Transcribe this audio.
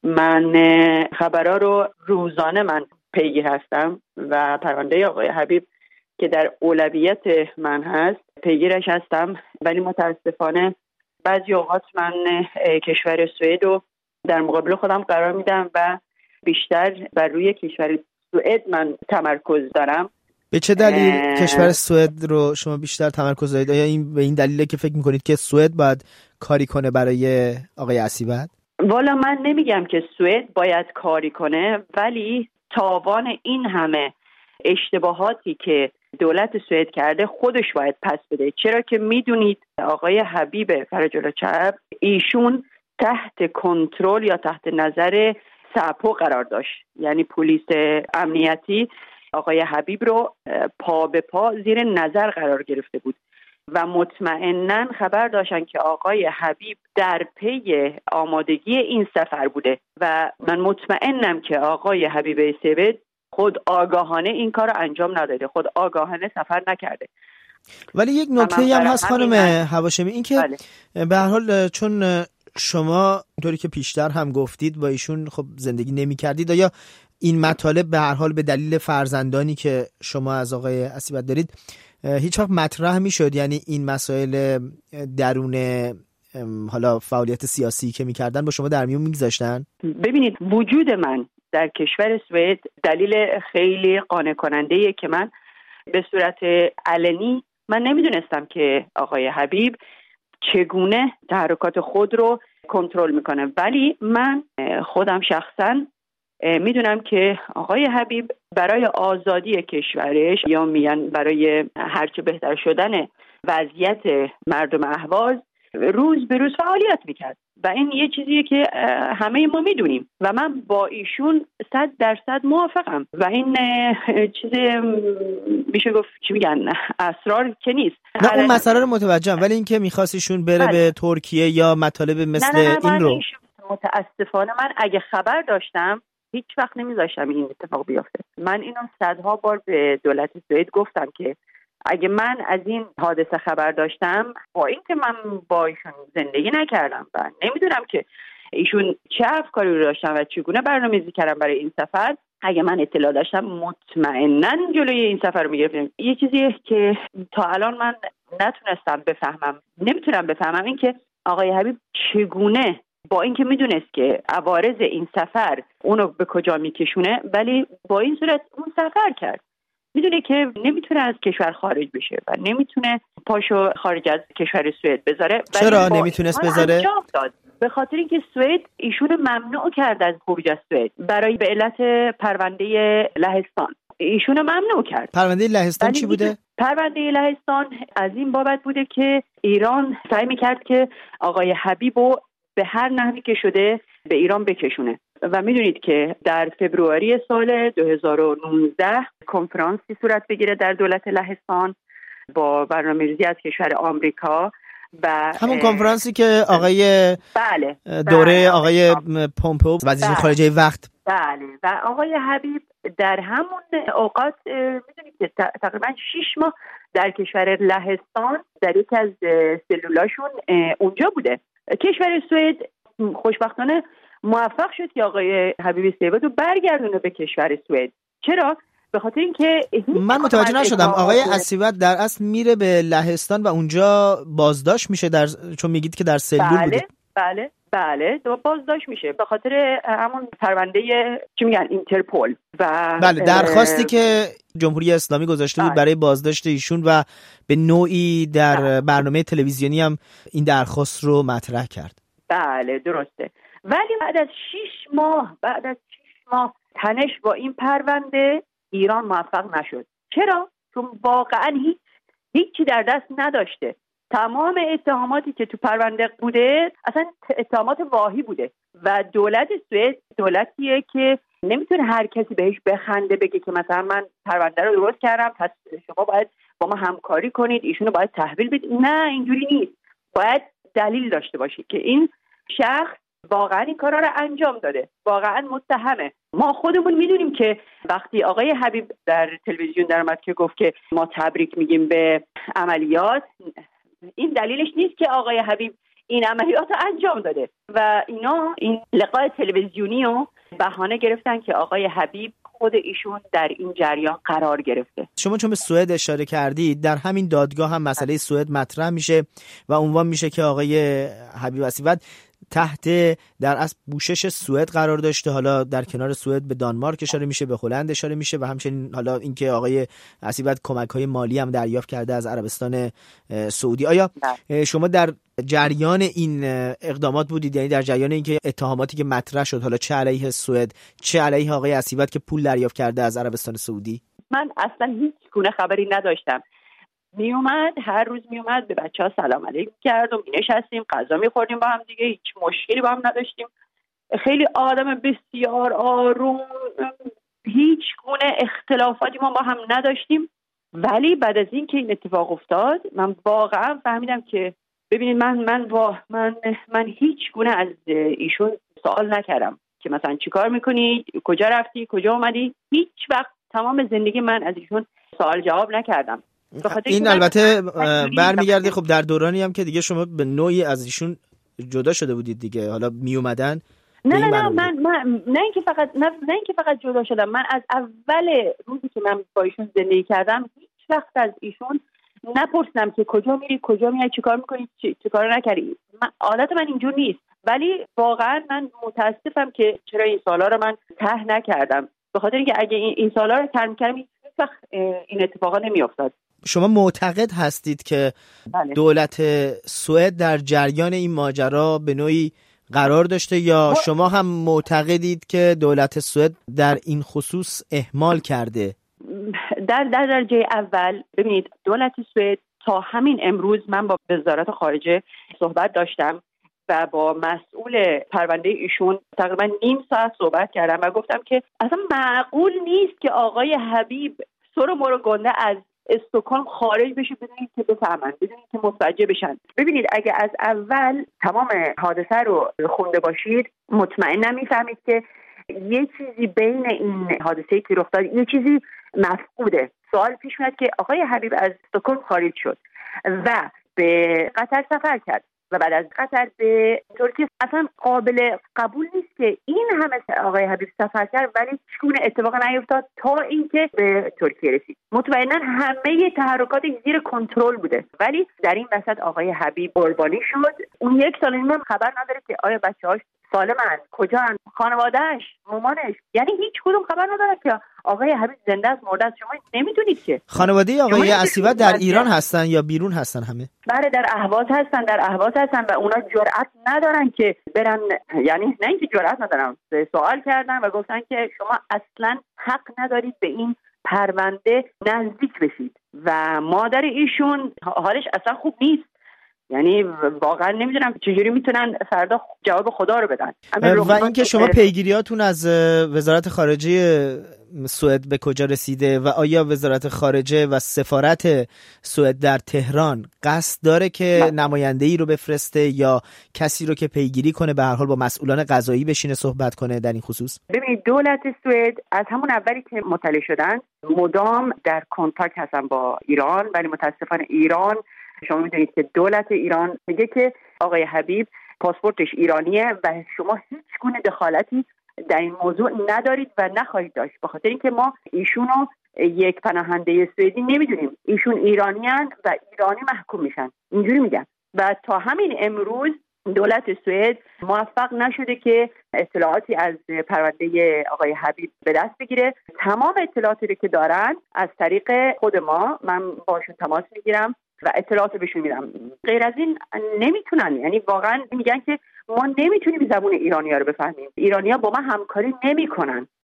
من خبرها رو روزانه من پیگیر هستم و پرونده آقای حبیب که در اولویت من هست پیگیرش هستم، ولی متاسفانه بعضی اوقات من کشور سوئد رو در مقابل خودم قرار میدم و بیشتر بر روی کشور سوئد من تمرکز دارم. به چه دلیل کشور سوئد رو شما بیشتر تمرکز دارید؟ آیا این به این دلیله که فکر میکنید که سوئد باید کاری کنه برای آقای اسیوت؟ والا من نمیگم که سوئد باید کاری کنه، ولی تاوان این همه اشتباهاتی که دولت سوئد کرده خودش باید پس بده. چرا که میدونید آقای حبیب فرج‌الچپ ایشون تحت کنترل یا تحت نظر سپو قرار داشت، یعنی پلیس امنیتی آقای حبیب رو پا به پا زیر نظر قرار گرفته بود و مطمئناً خبر داشتن که آقای حبیب در پی آمادگی این سفر بوده و من مطمئنم که آقای حبیب سوید خود آگاهانه این کار رو انجام نداده، خود آگاهانه سفر نکرده. ولی یک نکته هم هست خانم هواشمی، این که به هر حال چون شما اونطوری که پیشتر هم گفتید با ایشون خب زندگی نمی کردید، یا این مطالب به هر حال به دلیل فرزندانی که شما از آقای اسیوت دارید هیچ وقت مطرح می شد؟ یعنی این مسائل درون حالا فعالیت سیاسی که می کردن با شما در میون می گذاشتن؟ ببینید وجود من در کشور سوئد دلیل خیلی قانع کننده‌ایه که من به صورت علنی من نمیدونستم که آقای حبیب چگونه تحرکات خود رو کنترل میکنه، ولی من خودم شخصا میدونم که آقای حبیب برای آزادی کشورش یا میگن برای هرچه بهتر شدن وضعیت مردم اهواز روز به روز فعالیت میکرد و این یه چیزیه که همه ما میدونیم و من با ایشون 100% موافقم و این چیز میشه گفت چی میگن اسرار که نیست. نه اون مسئله رو متوجهم، ولی این که میخواست ایشون بره به ترکیه یا مطالب مثل این رو متاسفانه من اگه خبر داشتم هیچ وقت نمیذاشتم این اتفاق بیفته. من اینو صدها بار به دولت سوئد گفتم که اگه من از این حادثه خبر داشتم، با اینکه من با ایشون زندگی نکردم و نمیدونم که ایشون چه افکاری رو داشتن و چگونه برنامه‌ریزی کردن برای این سفر، اگه من اطلاع داشتم مطمئناً جلوی این سفر رو میگرفتم. یه چیزیه که تا الان من نتونستم بفهمم، نمیتونم بفهمم این که آقای حبیب چگونه با اینکه میدونست که عوارض این سفر اونو به کجا میکشونه، ولی با این صورت اون سفر کرد. میدونه که نمیتونه از کشور خارج بشه و نمیتونه پاشو خارج از کشور سوئد بذاره. چرا نمیتونست بذاره؟ به خاطر اینکه سوئد ایشون ممنوع کرد از خروج از سوئد برای به علت پرونده لهستان. ایشون ممنوع کرد. پرونده لهستان چی بوده؟ پرونده لهستان از این بابت بوده که ایران سعی میکرد که آقای حبیبو به هر نحوی که شده به ایران بکشونه و میدونید که در فوریه سال 2019 کنفرانسی صورت بگیره در دولت لهستان با برنامه‌ریزی از کشور آمریکا و همون کنفرانسی که آقای دوره آقای پومپئو وزیر خارجه وقت و آقای حبیب در همون اوقات میدونید که تقریبا 6 ماه در کشور لهستان در یکی از سلولاشون اونجا بوده. کشور سوئد خوشبختانه موفق شد که آقای حبیب سیوید رو برگردونه به کشور سوئد. چرا؟ به خاطر اینکه من متوجه نشدم آقای اسیوت در اصل میره به لهستان و اونجا بازداشت میشه چون میگید که در سلول بوده. بله بازداشت میشه به خاطر همون پرونده چی میگن اینترپول و بله درخواستی که جمهوری اسلامی گذاشته بود برای بازداشت ایشون و به نوعی در برنامه تلویزیونی هم این درخواست رو مطرح کرد. بله درسته، ولی بعد از 6 ماه تنش با این پرونده ایران موفق نشد. چرا؟ چون واقعا هیچی در دست نداشته. تمام اتهاماتی که تو پرونده بوده اصلا اتهامات واهی بوده و دولت سوئد دولتیه که نمیتونه هر کسی بهش بخنده بگه که مثلا من پرونده رو درست کردم پس شما باید با ما همکاری کنید، ایشونو باید تحویل بدید. نه اینجوری نیست، باید دلیل داشته باشید که این شخص واقعا این کارا رو انجام داده، واقعا متهمه. ما خودمون میدونیم که وقتی آقای حبیب در تلویزیون در اومد که گفت که ما تبریک میگیم به عملیات، این دلیلش نیست که آقای حبیب این عملیات رو انجام داده و اینا این لقای تلویزیونی رو بهانه گرفتن که آقای حبیب خود ایشون در این جریان قرار گرفته. شما چون به سوئد اشاره کردید، در همین دادگاه هم مسئله سوئد مطرح میشه و عنوان میشه که آقای حبیب اسیوط تحت در اصل پوشش سوئد قرار داشته. حالا در کنار سوئد به دانمارک اشاره میشه، به هلند اشاره میشه و همچنین حالا اینکه آقای اسیوط کمک‌های مالی هم دریافت کرده از عربستان سعودی. آیا شما در جریان این اقدامات بودید؟ یعنی در جریان اینکه اتهاماتی که مطرح شد، حالا چه علیه سوئد چه علیه آقای اسیوط که پول دریافت کرده از عربستان سعودی؟ من اصلا هیچ گونه خبری نداشتم. هر روز میومد به بچه‌ها سلام علیک کرد و نشستیم غذا می‌خوردیم با هم دیگه، هیچ مشکلی با هم نداشتیم. خیلی آدم بسیار آروم، هیچ گونه اختلافاتی ما با هم نداشتیم. ولی بعد از این که این اتفاق افتاد من واقعا فهمیدم که ببینید من هیچ گونه از ایشون سوال نکردم که مثلا چیکار می‌کنی، کجا رفتی، کجا اومدی. هیچ وقت تمام زندگی من از ایشون سوال جواب نکردم. این البته برمیگرده خب در دورانی هم که دیگه شما به نوعی از ایشون جدا شده بودید دیگه، حالا می اومدن. نه من نه اینکه فقط جدا شدم، من از اول روزی که من با ایشون زندگی کردم هیچ وقت از ایشون نپرسیدم که کجا میری، کجا میای، چیکار میکنی، چیکار نکردی. عادت من اینجور نیست، ولی واقعا من متاسفم که چرا این سوالا رو من طرح نکردم، به خاطر اینکه اگه این سوالا رو طرح می‌کردم هیچ وقت این اتفاقا نمیافتاد. شما معتقد هستید که بله. دولت سوئد در جریان این ماجرا به نوعی قرار داشته یا شما هم معتقدید که دولت سوئد در این خصوص اهمال کرده؟ در درجه اول ببینید دولت سوئد تا همین امروز من با وزارت خارجه صحبت داشتم و با مسئول پرونده ایشون تقریبا نیم ساعت صحبت کردم و گفتم که اصلا معقول نیست که آقای حبیب سر مرو گنده از استکهلم خارج بشه بدون که بفهمن، بدون که متوجه بشن. ببینید اگه از اول تمام حادثه رو خونده باشید مطمئنا میفهمید که یه چیزی بین این حادثه‌ای که رخ داد یه چیزی مفقوده. سوال پیش میاد که آقای حبیب از استکهلم خارج شد و به قطر سفر کرد و بعد از قطر به ترکیه. اصلا قابل قبول نیست که این همه آقای حبیب سفر کرد ولی هیچ اتفاق نیفتاد تا اینکه به ترکیه رسید. مطمئنا همه تحرکات زیر کنترل بوده، ولی در این وسط آقای حبیب قربانی شد. اون یک سال هم خبر نداره که آیا بچه‌هاش سالمن، کجان، خانواده‌اش، مامانش، یعنی هیچ کدوم خبر نداره که آقای حبیب زنده است مرده است. شما نمیدونید که خانواده آقای اسیوط در ایران هستن یا بیرون هستن؟ همه بله در اهواز هستن و اونا جرئت ندارن که برن، یعنی نه اینکه جرئت ندارن، سوال کردن و گفتن که شما اصلا حق ندارید به این پرونده نزدیک بشید و مادر ایشون حالش اصلا خوب نیست. یعنی واقعا نمیدونم چجوری میتونن فردا جواب خدا رو بدن. و اینکه شما پیگیریاتون از وزارت خارجه سوئد به کجا رسیده و آیا وزارت خارجه و سفارت سوئد در تهران قصد داره که نماینده‌ای رو بفرسته یا کسی رو که پیگیری کنه، به هر حال با مسئولان قضایی بشینه صحبت کنه در این خصوص؟ ببینید دولت سوئد از همون اولی که مطلع شدن مدام در کنتاکت هستن با ایران، ولی متاسفانه ایران، شما میدونید که دولت ایران میگه که آقای حبیب پاسپورتش ایرانیه و شما هیچ گونه دخالتی در این موضوع ندارید و نخواهید داشت، به خاطر اینکه ما ایشونو یک پناهنده سوئدی نمیدونیم. ایشون ایرانیان و ایرانی محکوم میشن، اینجوری میگن. و تا همین امروز دولت سوئد موفق نشده که اطلاعاتی از پرونده آقای حبیب به دست بگیره. تمام اطلاعاتی که دارن از طریق خود ما، من باشون تماس میگیرم و اطلاعات بهشون میدم. غیر از این نمیتونن، یعنی واقعا میگن که ما نمیتونیم زبون ایرانی‌ها رو بفهمیم، ایرانی‌ها با ما همکاری نمیکنن.